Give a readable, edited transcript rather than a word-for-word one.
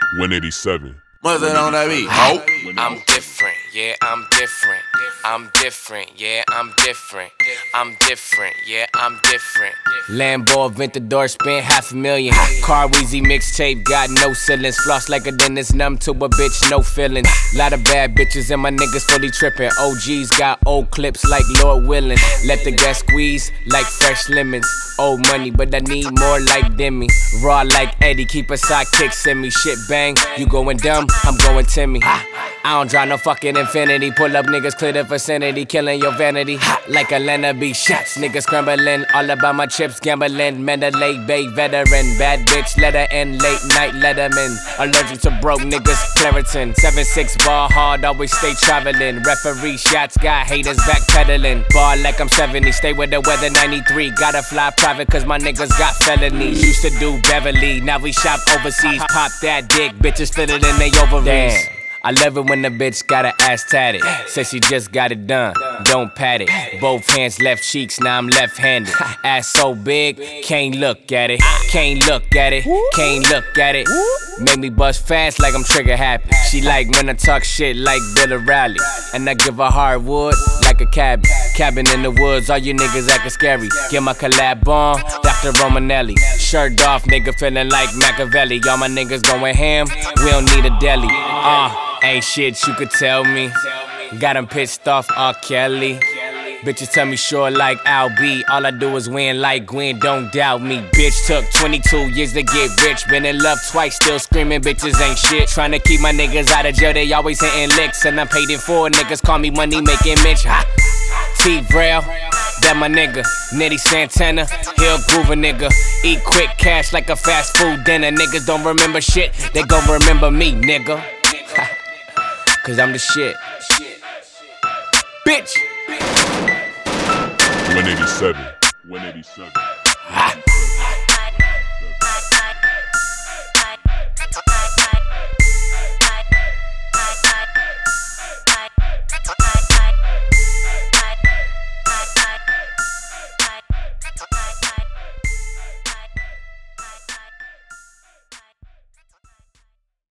187. Mother on that beat. I'm different, yeah, I'm different. I'm different, yeah, I'm different. I'm different, yeah, I'm different. Lambo Aventador spent $500,000. Car Weezy mixtape got no ceilings. Floss like a dentist, numb to a bitch, no feelings. Lot of bad bitches and my niggas fully trippin'. OGs got old clips like Lord Willin'. Let the gas squeeze like fresh lemons. Old money, but I need more like Demi. Raw like Eddie, keep a sidekick, send me shit bang. You going dumb, I'm going Timmy. I don't drive no fucking Infinity. Pull up niggas, clear the vicinity, killing your vanity. Like Atlanta B shots, niggas scrambling. All about my chips, gambling. Mandalay Bay veteran, bad bitch, letter N, late night letterman. Allergic to broke niggas, Claritin. 7-6 ball hard, always stay traveling. Referee shots, got haters backpedaling. Ball like I'm 70, stay with the weather 93. Gotta fly private cause my niggas got felonies. Used to do Beverly, now we shop overseas. Pop that dick, bitches fit it in they ovaries. Damn. I love it when the bitch got her ass tatted. Says she just got it done, don't pat it. Both hands left cheeks, now I'm left-handed. Ass so big, can't look at it. Can't look at it, can't look at it. Make me bust fast like I'm trigger happy. She like when I talk shit like Bill O'Reilly. And I give her hardwood like a cabin. Cabin in the woods, all you niggas acting scary. Get my collab on, Dr. Romanelli. Shirt off, nigga feeling like Machiavelli. All my niggas going ham, we don't need a deli. Ain't shit you could tell me. Got him pissed off, R. Kelly. Bitches tell me sure like Al B. All I do is win like Gwen, don't doubt me. Bitch took 22 years to get rich. Been in love twice, still screaming bitches ain't shit. Tryna keep my niggas out of jail, they always hitting licks. And I'm paid in full, niggas call me money making Mitch. T-Braille, that my nigga. Nitty Santana, he'll groove a nigga. Eat quick cash like a fast food dinner. Niggas don't remember shit, they gon' remember me, nigga. Cause I'm the shit. Bitch! 187. 187.